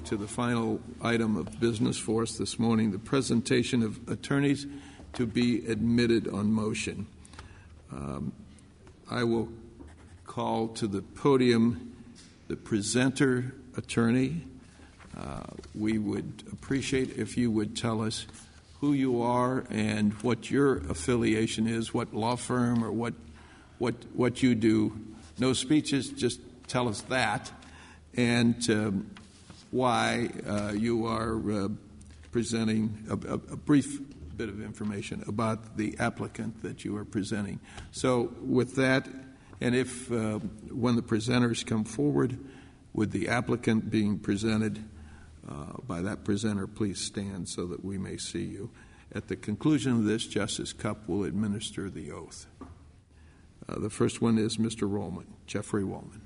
to the final item of business for us this morning, the presentation of attorneys to be admitted on motion. I will call to the podium the presenter attorney. We would appreciate if you would tell us who you are and what your affiliation is, what law firm or what you do. No speeches, just tell us that, and why you are presenting a brief bit of information about the applicant that you are presenting. So with that, and if when the presenters come forward, with the applicant being presented by that presenter, please stand so that we may see you. At the conclusion of this, Justice Cupp will administer the oath. The first one is Mr. Rollman, Jeffrey Rollman.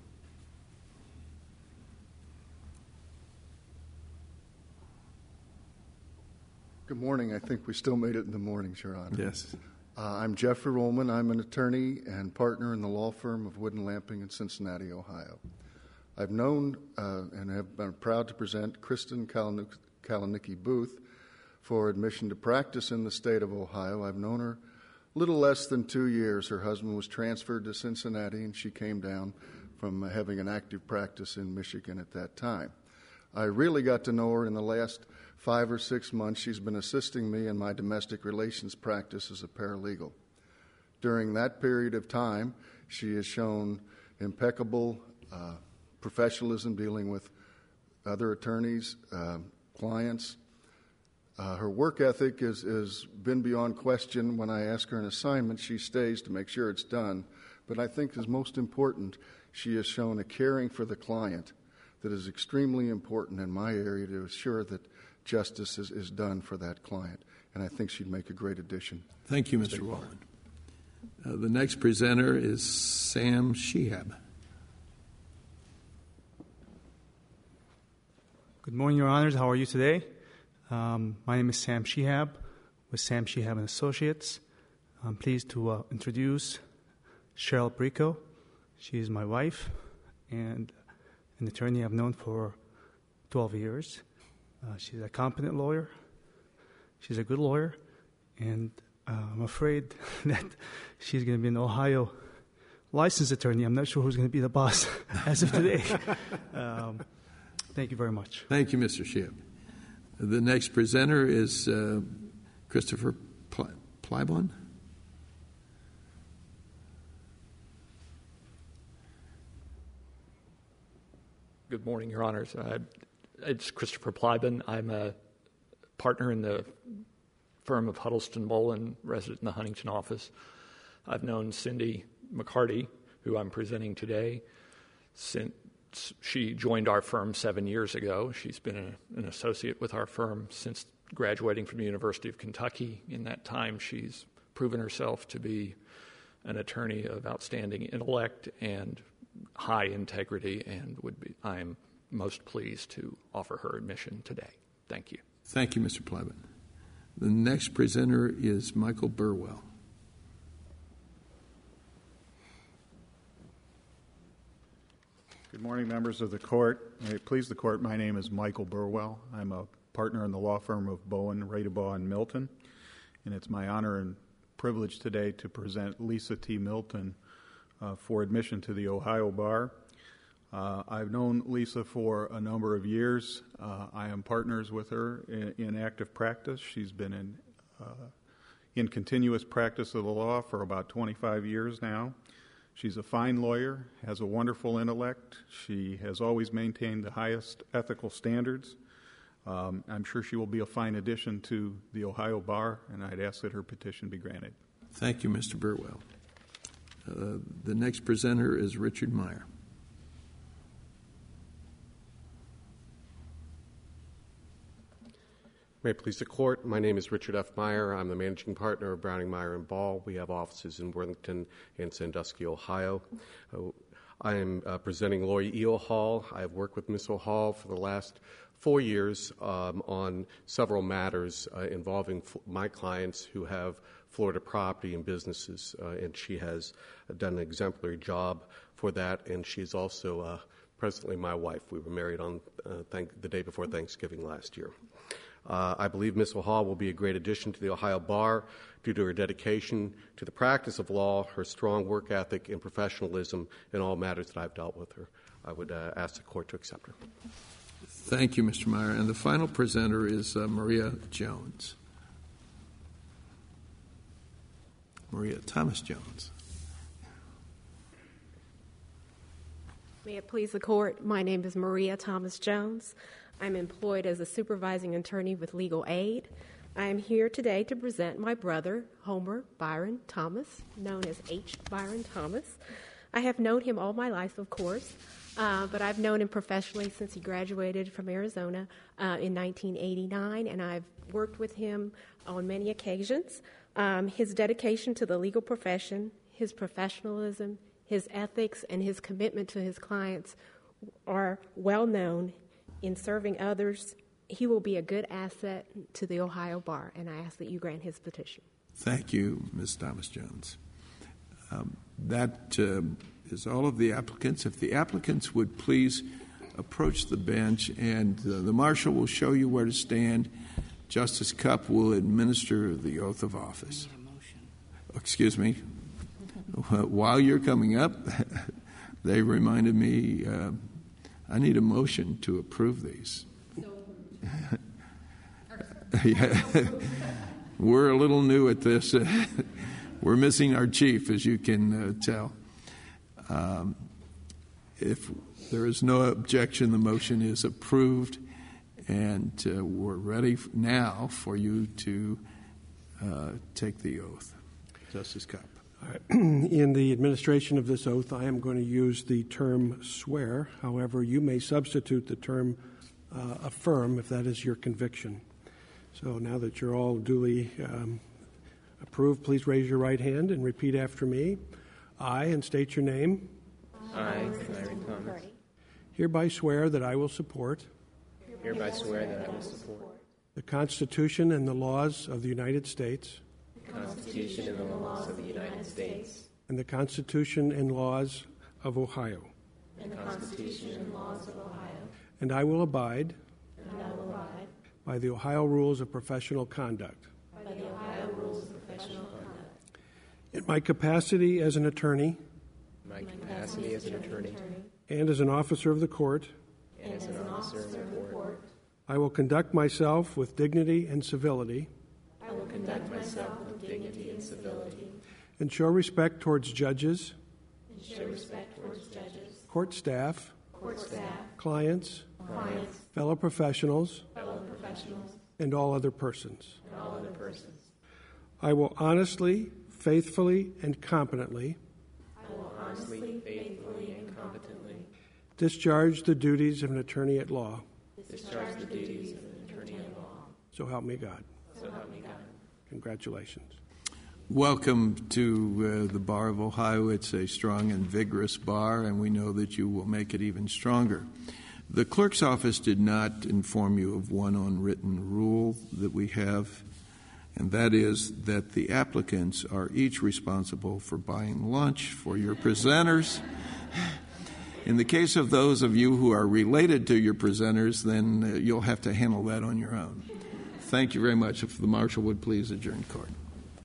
Good morning. I think we still made it in the mornings, Your Honor. Yes. I'm Jeffrey Rollman. I'm an attorney and partner in the law firm of Wood & Lamping in Cincinnati, Ohio. I've known and have been proud to present Kristen Kalanicki Booth for admission to practice in the state of Ohio. I've known her a little less than 2 years. Her husband was transferred to Cincinnati, and she came down from having an active practice in Michigan at that time. I really got to know her in the last 5 or 6 months. She's been assisting me in my domestic relations practice as a paralegal. During that period of time, she has shown impeccable professionalism dealing with other attorneys, clients. Her work ethic has been beyond question. When I ask her an assignment, she stays to make sure it's done. But I think is most important, she has shown a caring for the client that is extremely important in my area to assure that justice is done for that client. And I think she'd make a great addition. Thank you, Mr. Rollman. The next presenter is Sam Shehab. Good morning, Your Honors. How are you today? My name is Sam Shehab with Sam Shehab & Associates. I'm pleased to introduce Cheryl Brico. She is my wife and an attorney I've known for 12 years. She's a competent lawyer. She's a good lawyer. And I'm afraid that she's going to be an Ohio licensed attorney. I'm not sure who's going to be the boss as of today. Thank you very much. Thank you, Mr. Shehab. The next presenter is Christopher Plybon. Good morning, Your Honors. It's Christopher Plybon. I'm a partner in the firm of Huddleston Bolin, resident in the Huntington office. I've known Cindy McCarty, who I'm presenting today, since she joined our firm 7 years ago. She's been an associate with our firm since graduating from the University of Kentucky. In that time, she's proven herself to be an attorney of outstanding intellect and high integrity, and I am most pleased to offer her admission today. Thank you. Thank you, Mr. Plybon. The next presenter is Michael Burwell. Good morning, members of the court. May it please the court, my name is Michael Burwell. I'm a partner in the law firm of Bowen, Radebaugh, and Milton, and it's my honor and privilege today to present Lisa T. Milton for admission to the Ohio Bar. I've known Lisa for a number of years. I am partners with her in active practice. She's been in continuous practice of the law for about 25 years now. She's a fine lawyer, has a wonderful intellect. She has always maintained the highest ethical standards. I'm sure she will be a fine addition to the Ohio Bar, and I'd ask that her petition be granted. Thank you, Mr. Burwell. The next presenter is Richard Meyer. May it please the court, my name is Richard F. Meyer. I'm the managing partner of Browning, Meyer & Ball. We have offices in Worthington and Sandusky, Ohio. I am presenting Lori E. O'Hall. I have worked with Ms. O'Hall for the last 4 years on several matters involving my clients who have Florida property and businesses, and she has done an exemplary job for that, and she's also presently my wife. We were married on the day before Thanksgiving last year. I believe Ms. Hall will be a great addition to the Ohio Bar due to her dedication to the practice of law, her strong work ethic, and professionalism in all matters that I've dealt with her. I would ask the court to accept her. Thank you, Mr. Meyer. And the final presenter is Maria Jones. Maria Thomas Jones. May it please the court, my name is Maria Thomas Jones. I'm employed as a supervising attorney with Legal Aid. I am here today to present my brother, Homer Byron Thomas, known as H. Byron Thomas. I have known him all my life, of course, but I've known him professionally since he graduated from Arizona in 1989, and I've worked with him on many occasions. His dedication to the legal profession, his professionalism, his ethics, and his commitment to his clients are well known in serving others. He will be a good asset to the Ohio Bar, and I ask that you grant his petition. Thank you, Ms. Thomas Jones. That is all of the applicants. If the applicants would please approach the bench, and the marshal will show you where to stand. Justice Cupp will administer the oath of office. Excuse me. While you're coming up, they reminded me I need a motion to approve these. Yeah. We're a little new at this. We're missing our chief, as you can tell. If there is no objection, the motion is approved, and we're ready now for you to take the oath. Justice Cupp. In the administration of this oath, I am going to use the term swear. However, you may substitute the term affirm if that is your conviction. So now that you're all duly approved, please raise your right hand and repeat after me. I, and state your name. I, Larry Thomas. Hereby swear that I will support. Hereby swear that I will support. The Constitution and the laws of the United States. The Constitution and the laws of the United States. And the Constitution and laws of Ohio. And the Constitution and laws of Ohio. And I will abide. And I will abide. By the Ohio Rules of Professional Conduct. By the Ohio Rules of Professional Conduct. In my capacity as an attorney. My capacity as an attorney. And as an officer of the court. And as an officer of the court. I will conduct myself with dignity and civility. I will conduct myself with dignity and civility. And show respect towards judges. And show respect towards judges. Court staff. Court staff. Clients. Clients. Fellow professionals. Fellow professionals. And all other persons. And all other persons. I will honestly, faithfully, and competently. I will honestly, faithfully, and competently. Discharge the duties of an attorney at law. Discharge the duties of an attorney at law. So help me God. So help me God. Congratulations. Welcome to the Bar of Ohio. It's a strong and vigorous bar, and we know that you will make it even stronger. The clerk's office did not inform you of one unwritten rule that we have, and that is that the applicants are each responsible for buying lunch for your presenters. In the case of those of you who are related to your presenters, then you'll have to handle that on your own. Thank you very much. If the marshal would please adjourn court.